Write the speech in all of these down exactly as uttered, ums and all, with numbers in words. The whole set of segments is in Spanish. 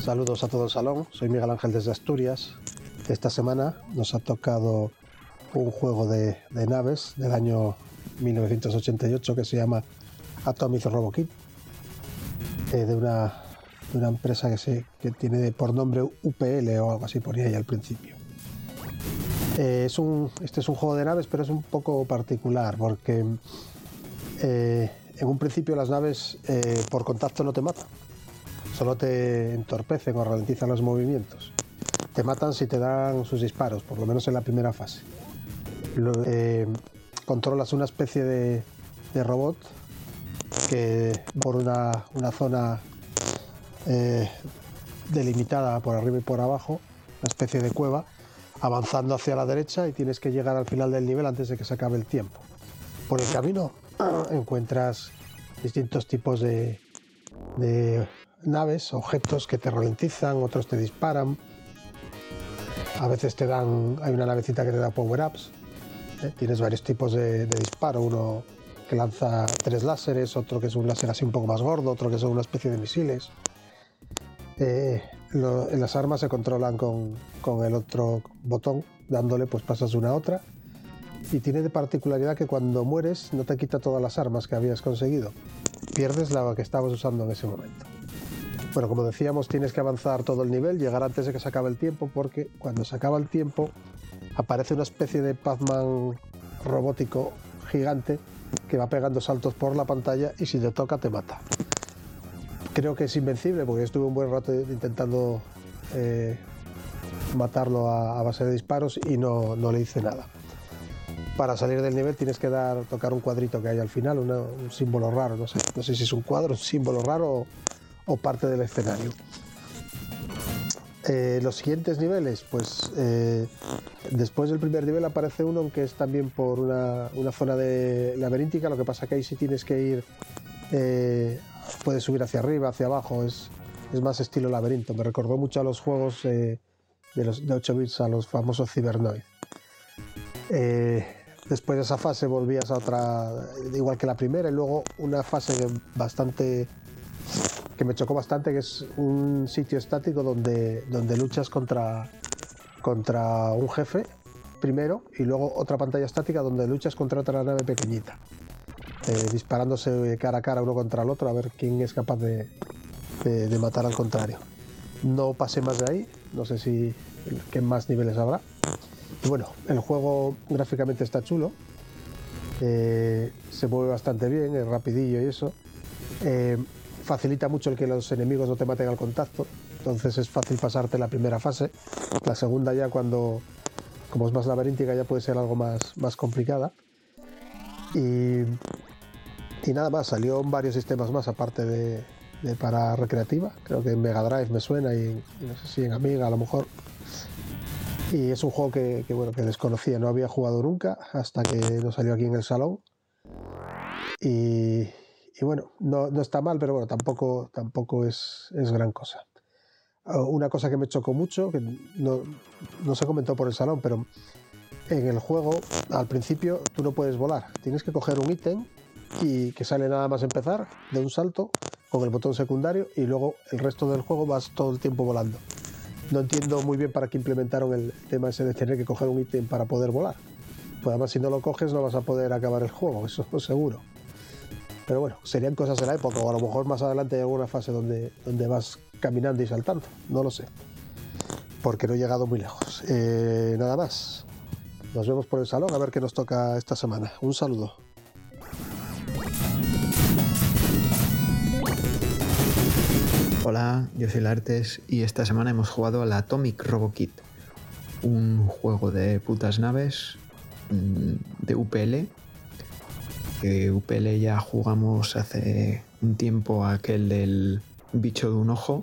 Saludos a todo el salón, soy Miguel Ángel desde Asturias. Esta semana nos ha tocado un juego de, de naves del año mil novecientos ochenta y ocho que se llama Atomic Robokit, eh, de, una, de una empresa que, se, que tiene por nombre U P L o algo así, ponía ahí al principio. Eh, es un, este es un juego de naves, pero es un poco particular porque eh, en un principio las naves eh, por contacto no te matan, solo te entorpecen o ralentizan los movimientos. Te matan si te dan sus disparos, por lo menos en la primera fase. Lo, eh, controlas una especie de, de robot que por una, una zona eh, delimitada por arriba y por abajo, una especie de cueva, avanzando hacia la derecha, y tienes que llegar al final del nivel antes de que se acabe el tiempo. Por el camino encuentras distintos tipos de, de naves, objetos que te ralentizan, otros te disparan. A veces te dan, hay una navecita que te da power-ups. ¿eh? Tienes varios tipos de, de disparo, uno que lanza tres láseres, otro que es un láser así un poco más gordo, otro que son una especie de misiles. Eh, lo, las armas se controlan con, con el otro botón, dándole pues pasas de una a otra, y tiene de particularidad que cuando mueres no te quita todas las armas que habías conseguido, pierdes la que estabas usando en ese momento. Bueno, como decíamos, tienes que avanzar todo el nivel, llegar antes de que se acabe el tiempo, porque cuando se acaba el tiempo aparece una especie de Pac-Man robótico gigante que va pegando saltos por la pantalla y si te toca te mata. Creo que es invencible porque estuve un buen rato intentando eh, matarlo a, a base de disparos y no, no le hice nada. Para salir del nivel tienes que dar, tocar un cuadrito que hay al final, una, un símbolo raro, no sé, no sé si es un cuadro, un símbolo raro o, o parte del escenario. Eh, los siguientes niveles, pues eh, después del primer nivel aparece uno que es también por una, una zona de laberíntica, lo que pasa que ahí sí tienes que ir, eh, puedes subir hacia arriba, hacia abajo, es, es más estilo laberinto, me recordó mucho a los juegos eh, de, los, de ocho bits, a los famosos Cybernoid. Eh, después de esa fase volvías a otra, igual que la primera, y luego una fase bastante... que me chocó bastante, que es un sitio estático donde, donde luchas contra, contra un jefe primero, y luego otra pantalla estática donde luchas contra otra nave pequeñita, eh, disparándose cara a cara uno contra el otro a ver quién es capaz de, de, de matar al contrario. No pasé más de ahí, no sé si qué más niveles habrá. Y bueno, el juego gráficamente está chulo, eh, se mueve bastante bien, es rapidillo y eso. Eh, facilita mucho el que los enemigos no te maten al contacto, entonces es fácil pasarte la primera fase. La segunda ya, cuando como es más laberíntica, ya puede ser algo más, más complicada. Y, y nada más, salió en varios sistemas más aparte de, de para recreativa, creo que en Mega Drive me suena y, y no sé si en Amiga a lo mejor. Y es un juego que, que, bueno, que desconocía, no había jugado nunca hasta que nos salió aquí en el salón. Y, y bueno, no, no está mal, pero bueno, tampoco, tampoco es, es gran cosa. Una cosa que me chocó mucho, que no, no se comentó por el salón, pero en el juego al principio tú no puedes volar, tienes que coger un ítem y que sale nada más empezar de un salto con el botón secundario, y luego el resto del juego vas todo el tiempo volando. No entiendo muy bien para qué implementaron el tema ese de tener que coger un ítem para poder volar, pues además si no lo coges no vas a poder acabar el juego, eso seguro. Pero bueno, serían cosas de la época, o a lo mejor más adelante hay alguna fase donde, donde vas caminando y saltando, no lo sé, porque no he llegado muy lejos. Eh, nada más, nos vemos por el salón a ver qué nos toca esta semana. Un saludo. Hola, yo soy Laertes y esta semana hemos jugado al Atomic Robokit, un juego de putas naves de U P L. Que U P L ya jugamos hace un tiempo aquel del bicho de un ojo,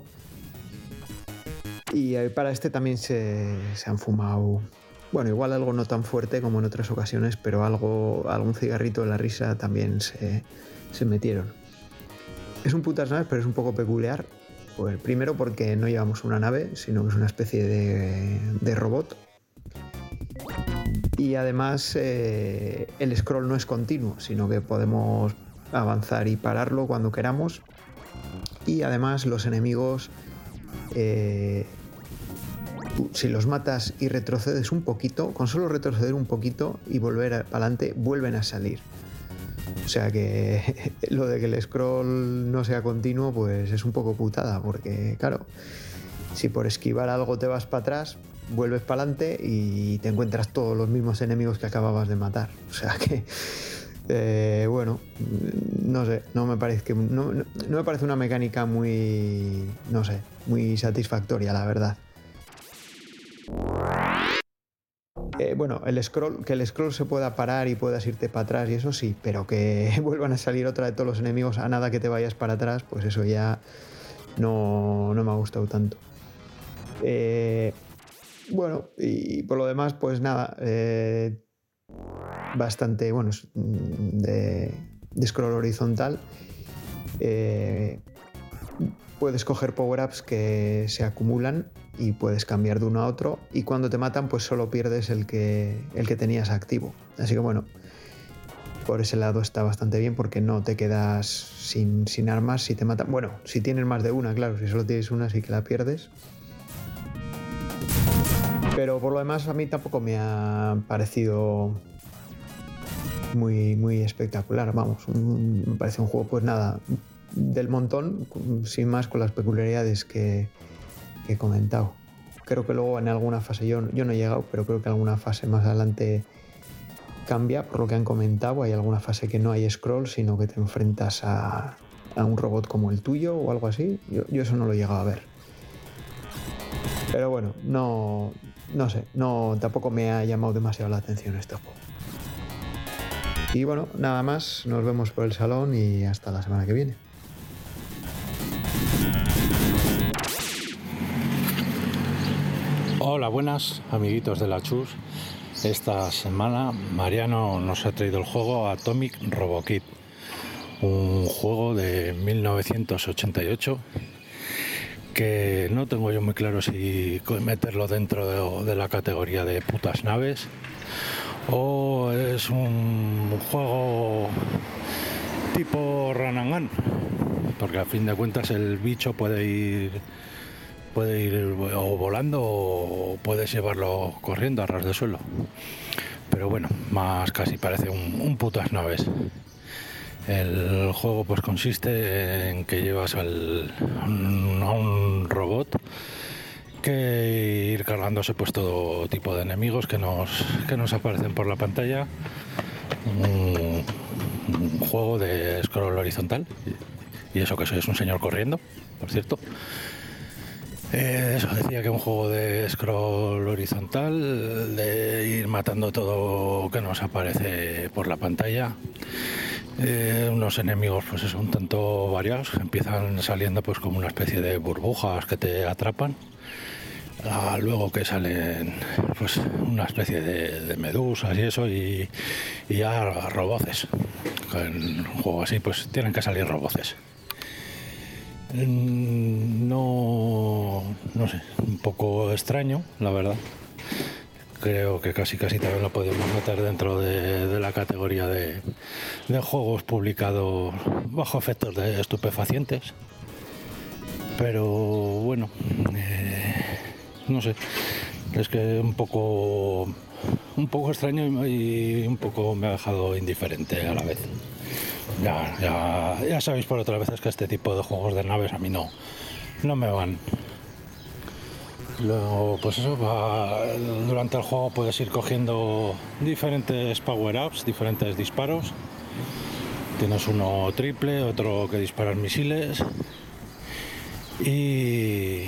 y para este también se, se han fumado, bueno, igual algo no tan fuerte como en otras ocasiones, pero algo, algún cigarrito de la risa también se, se metieron. Es un putas naves, pero es un poco peculiar, pues primero porque no llevamos una nave, sino que es una especie de, de robot. Y además eh, el scroll no es continuo, sino que podemos avanzar y pararlo cuando queramos. Y además los enemigos eh, si los matas y retrocedes un poquito, con solo retroceder un poquito y volver para adelante, vuelven a salir. O sea que lo de que el scroll no sea continuo, pues es un poco putada, porque claro, si por esquivar algo te vas para atrás, vuelves para adelante y te encuentras todos los mismos enemigos que acababas de matar. O sea que, eh, bueno, no sé, no me parece que no, no, no me parece una mecánica muy, no sé, muy satisfactoria, la verdad. Eh, bueno, el scroll, que el scroll se pueda parar y puedas irte para atrás y eso sí, pero que vuelvan a salir otra de todos los enemigos a nada que te vayas para atrás, pues eso ya no, no me ha gustado tanto. Eh, bueno, y por lo demás, pues nada, eh, bastante, bueno, de, de scroll horizontal. Eh, puedes coger power-ups que se acumulan y puedes cambiar de uno a otro, y cuando te matan pues solo pierdes el que, el que tenías activo. Así que bueno, por ese lado está bastante bien porque no te quedas sin, sin armas si te matan. Bueno, si tienes más de una, claro, si solo tienes una sí que la pierdes. Pero por lo demás a mí tampoco me ha parecido muy, muy espectacular. Vamos, un, me parece un juego pues nada, del montón, sin más, con las peculiaridades que, que he comentado. Creo que luego en alguna fase, yo, yo no he llegado, pero creo que en alguna fase más adelante cambia, por lo que han comentado. Hay alguna fase que no hay scroll, sino que te enfrentas a, a un robot como el tuyo o algo así. Yo, yo eso no lo he llegado a ver. Pero bueno, no, no sé, no, tampoco me ha llamado demasiado la atención este juego. Y bueno, nada más, nos vemos por el salón y hasta la semana que viene. Hola, buenas amiguitos de la Chus. Esta semana Mariano nos ha traído el juego Atomic Robokid, un juego de mil novecientos ochenta y ocho que no tengo yo muy claro si meterlo dentro de, de la categoría de putas naves o es un juego tipo Run and Gun, porque a fin de cuentas el bicho puede ir puede ir o volando o puedes llevarlo corriendo a ras de suelo, pero bueno, más casi parece un, un putas naves. El juego pues consiste en que llevas al, a un robot que ir cargándose pues todo tipo de enemigos que nos, que nos aparecen por la pantalla. Un, un juego de scroll horizontal, y eso que sois un señor corriendo, por cierto. Eh, eso decía que un juego de scroll horizontal, de ir matando todo que nos aparece por la pantalla. Eh, unos enemigos pues eso, un tanto variados, empiezan saliendo pues como una especie de burbujas que te atrapan, ah, luego que salen pues una especie de, de medusas y eso, y, y ya roboces. En un juego así pues tienen que salir roboces. No, no sé, un poco extraño, la verdad. Creo que casi casi también lo podemos meter dentro de, de la categoría de, de juegos publicados bajo efectos de estupefacientes. Pero bueno, eh, no sé, es que un poco, un poco extraño y un poco me ha dejado indiferente a la vez. Ya, ya, ya sabéis por otras veces que este tipo de juegos de naves a mí no, no me van. Luego, pues eso, va, durante el juego puedes ir cogiendo diferentes power-ups, diferentes disparos. Tienes uno triple, otro que dispara misiles y,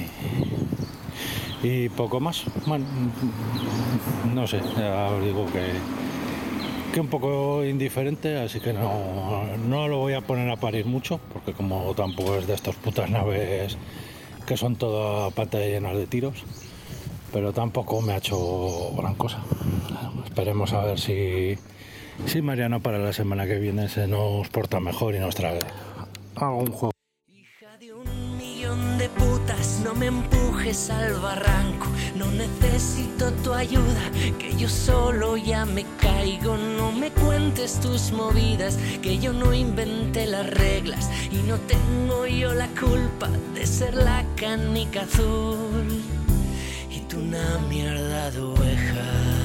y poco más. Bueno, no sé, ya os digo que, que un poco indiferente, así que no, no lo voy a poner a parir mucho, porque como tampoco es de estas putas naves que son toda pantalla llenas de tiros, pero tampoco me ha hecho gran cosa. Esperemos a ver si, si Mariano para la semana que viene se nos porta mejor y nos trae algún juego. Hija de un Millón de putas, no me empujes al barranco. No necesito tu ayuda, que yo solo ya me caigo. No me cuentes tus movidas, que yo no inventé las reglas. Y no tengo yo la culpa de ser la canica azul y tú una mierda de oveja.